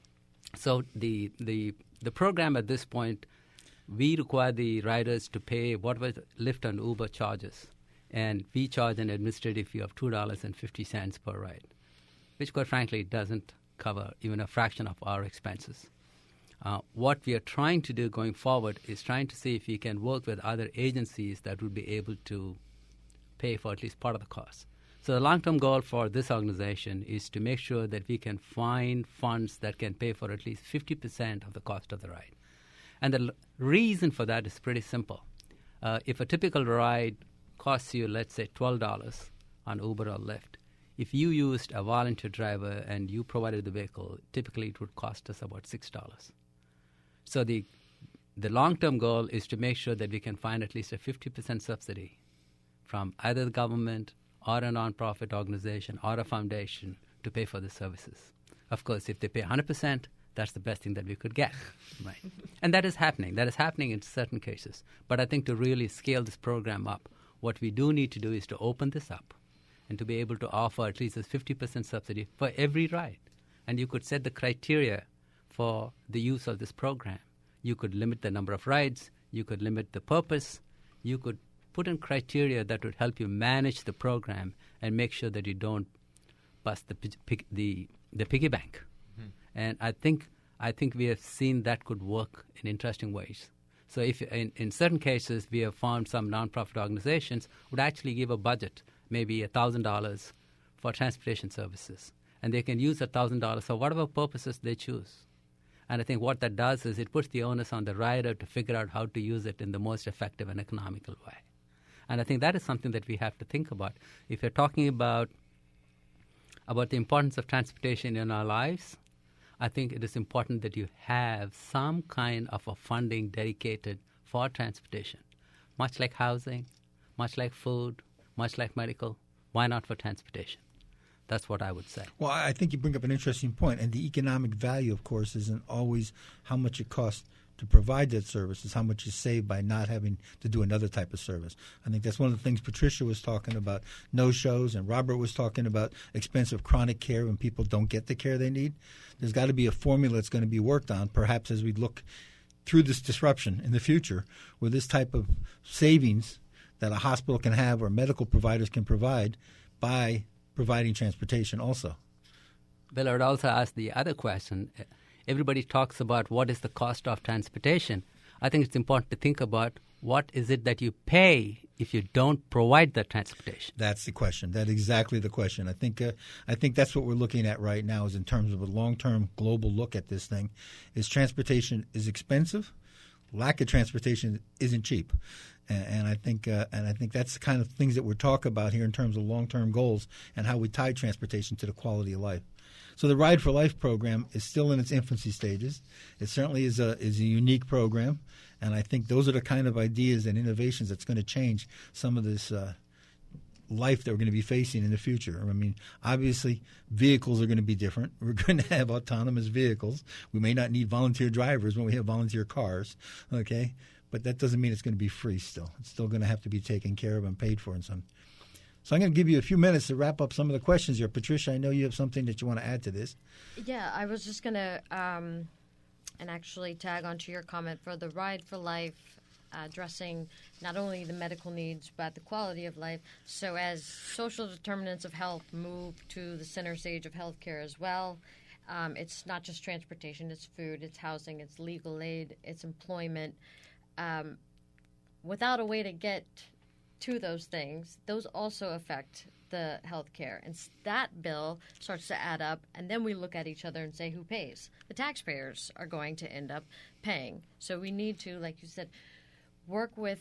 So the the the program at this point, we require the riders to pay whatever Lyft and Uber charges, and we charge an administrative fee of two dollars and fifty cents per ride, which quite frankly doesn't cover even a fraction of our expenses. Uh, what we are trying to do going forward is trying to see if we can work with other agencies that would be able to pay for at least part of the cost. So the long-term goal for this organization is to make sure that we can find funds that can pay for at least fifty percent of the cost of the ride. And the l- reason for that is pretty simple. Uh, if a typical ride costs you, let's say, twelve dollars on Uber or Lyft, if you used a volunteer driver and you provided the vehicle, typically it would cost us about six dollars. So the the long-term goal is to make sure that we can find at least a fifty percent subsidy from either the government or a nonprofit organization or a foundation to pay for the services. Of course, if they pay one hundred percent, that's the best thing that we could get. Right? And that is happening. That is happening in certain cases. But I think to really scale this program up, what we do need to do is to open this up and to be able to offer at least a fifty percent subsidy for every ride. And you could set the criteria for the use of this program. You could limit the number of rides. You could limit the purpose. You could put in criteria that would help you manage the program and make sure that you don't bust the pig, the, the piggy bank. Mm-hmm. And I think I think we have seen that could work in interesting ways. So if in, in certain cases we have found some nonprofit organizations would actually give a budget, maybe one thousand dollars for transportation services. And they can use one thousand dollars for whatever purposes they choose. And I think what that does is it puts the onus on the rider to figure out how to use it in the most effective and economical way. And I think that is something that we have to think about. If you're talking about about the importance of transportation in our lives, I think it is important that you have some kind of a funding dedicated for transportation, much like housing, much like food, much like medical. Why not for transportation? That's what I would say. Well, I think you bring up an interesting point, and the economic value, of course, isn't always how much it costs to provide that service. It's how much you save by not having to do another type of service. I think that's one of the things Patricia was talking about, no-shows, and Robert was talking about expensive chronic care when people don't get the care they need. There's got to be a formula that's going to be worked on, perhaps as we look through this disruption in the future, where this type of savings that a hospital can have or medical providers can provide by providing transportation also. Bill, I would also ask the other question. Everybody talks about what is the cost of transportation. I think it's important to think about what is it that you pay if you don't provide the transportation. That's the question. That's exactly the question. I think uh, I think that's what we're looking at right now is in terms of a long-term global look at this thing. Is transportation is expensive? Lack of transportation isn't cheap. And, and I think uh, and I think that's the kind of things that we're talking about here in terms of long-term goals and how we tie transportation to the quality of life. So the Ride for Life program is still in its infancy stages. It certainly is a is a unique program, and I think those are the kind of ideas and innovations that's going to change some of this uh, life that we're going to be facing in the future. I mean, obviously, vehicles are going to be different. We're going to have autonomous vehicles. We may not need volunteer drivers when we have volunteer cars, okay? But that doesn't mean it's going to be free still. It's still going to have to be taken care of and paid for in some. So I'm going to give you a few minutes to wrap up some of the questions here. Patricia, I know you have something that you want to add to this. Yeah, I was just going to um, and actually tag onto your comment for the Ride for Life, uh, addressing not only the medical needs but the quality of life. So as social determinants of health move to the center stage of healthcare as well, um, it's not just transportation, it's food, it's housing, it's legal aid, it's employment. Um, without a way to get to those things, those also affect the health care. And that bill starts to add up, and then we look at each other and say, who pays? The taxpayers are going to end up paying. So we need to, like you said, work with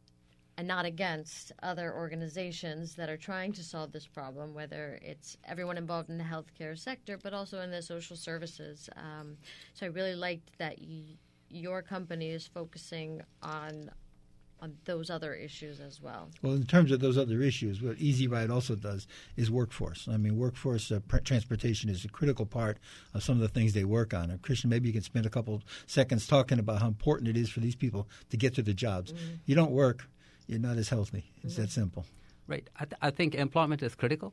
and not against other organizations that are trying to solve this problem, whether it's everyone involved in the healthcare sector, but also in the social services. Um, so I really liked that y- your company is focusing on on those other issues as well. Well, in terms of those other issues, what Easy Ride also does is workforce. I mean, workforce uh, pr- transportation is a critical part of some of the things they work on. And Christian, maybe you can spend a couple seconds talking about how important it is for these people to get to their jobs. Mm-hmm. You don't work, you're not as healthy. It's mm-hmm. that simple. Right. I, th- I think employment is critical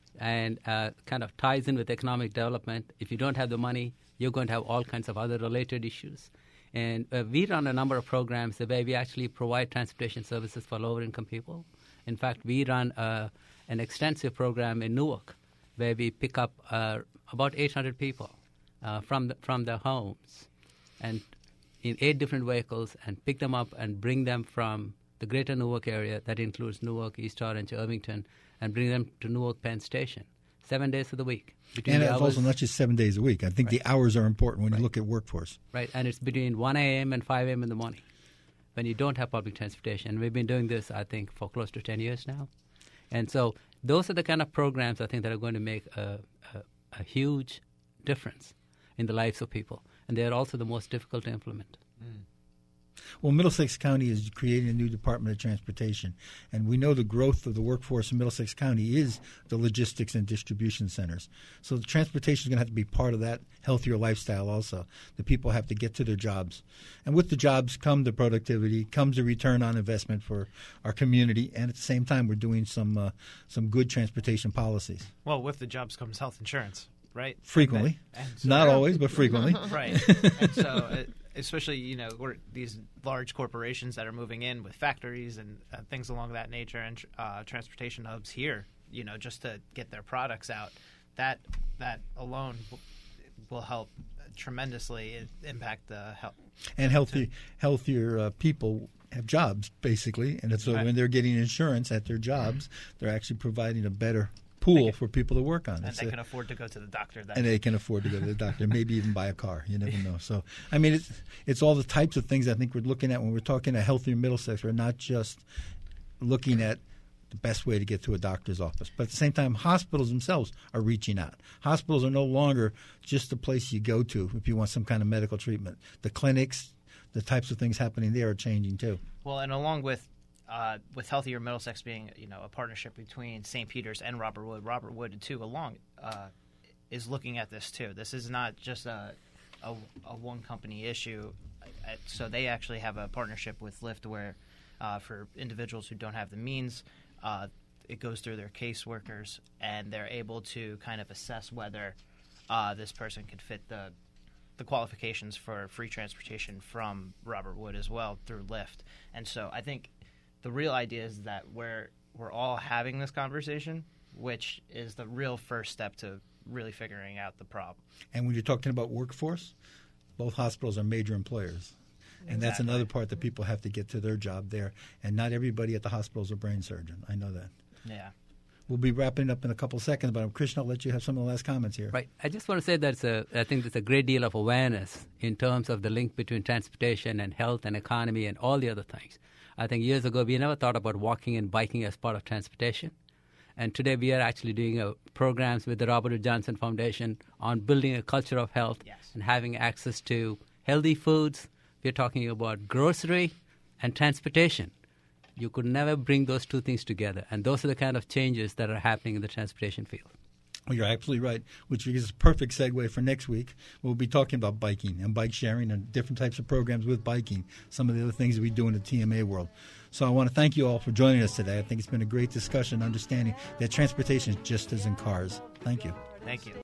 and uh, kind of ties in with economic development. If you don't have the money, you're going to have all kinds of other related issues. And uh, we run a number of programs where we actually provide transportation services for lower-income people. In fact, we run uh, an extensive program in Newark where we pick up uh, about eight hundred people uh, from the, from their homes and in eight different vehicles and pick them up and bring them from the greater Newark area, that includes Newark, East Orange, Irvington, and bring them to Newark Penn Station, seven days of the week. And it's also not just seven days a week. I think right. the hours are important when right. you look at workforce. Right, and it's between one a.m. and five a.m. in the morning when you don't have public transportation. We've been doing this, I think, for close to ten years now. And so those are the kind of programs, I think, that are going to make a, a, a huge difference in the lives of people. And they're also the most difficult to implement. Mm. Well, Middlesex County is creating a new Department of Transportation, and we know the growth of the workforce in Middlesex County is the logistics and distribution centers. So the transportation is going to have to be part of that healthier lifestyle also. The people have to get to their jobs. And with the jobs come the productivity, comes the return on investment for our community, and at the same time we're doing some uh, some good transportation policies. Well, with the jobs comes health insurance, right? Frequently. And, and so, Not always, but frequently. Right. And so... It, especially, you know, we're these large corporations that are moving in with factories and uh, things along that nature and uh, transportation hubs here, you know, just to get their products out. That that alone will, will help tremendously impact the health. And healthy, healthier uh, people have jobs, basically. And so right. when they're getting insurance at their jobs, they're actually providing a better pool can, for people to work on. And it's they a, can afford to go to the doctor. Then. And they can afford to go to the doctor, maybe even buy a car. You never know. So, I mean, it's, it's all the types of things I think we're looking at when we're talking a healthier Middlesex. We're not just looking at the best way to get to a doctor's office. But at the same time, hospitals themselves are reaching out. Hospitals are no longer just the place you go to if you want some kind of medical treatment. The clinics, the types of things happening there are changing too. Well, and along with Uh, with Healthier Middlesex being, you know, a partnership between Saint Peter's and Robert Wood, Robert Wood, too, along uh, is looking at this, too. This is not just a, a, a one-company issue. So they actually have a partnership with Lyft where uh, for individuals who don't have the means, uh, it goes through their caseworkers, and they're able to kind of assess whether uh, this person could fit the the qualifications for free transportation from Robert Wood as well through Lyft. And so I think the real idea is that we're we're all having this conversation, which is the real first step to really figuring out the problem. And when you're talking about workforce, both hospitals are major employers. And exactly. That's another part that people have to get to their job there. And not everybody at the hospital is a brain surgeon. I know that. Yeah. We'll be wrapping up in a couple of seconds, but Krishna, I'll let you have some of the last comments here. Right. I just want to say that it's a, I think there's a great deal of awareness in terms of the link between transportation and health and economy and all the other things. I think years ago we never thought about walking and biking as part of transportation. And today we are actually doing uh, programs with the Robert Wood Johnson Foundation on building a culture of health yes. and having access to healthy foods. We're talking about grocery and transportation. You could never bring those two things together. And those are the kind of changes that are happening in the transportation field. Well, you're absolutely right, which is a perfect segue for next week. We'll be talking about biking and bike sharing and different types of programs with biking, some of the other things we do in the T M A world. So I want to thank you all for joining us today. I think it's been a great discussion, understanding that transportation is just as in cars. Thank you. Thank you.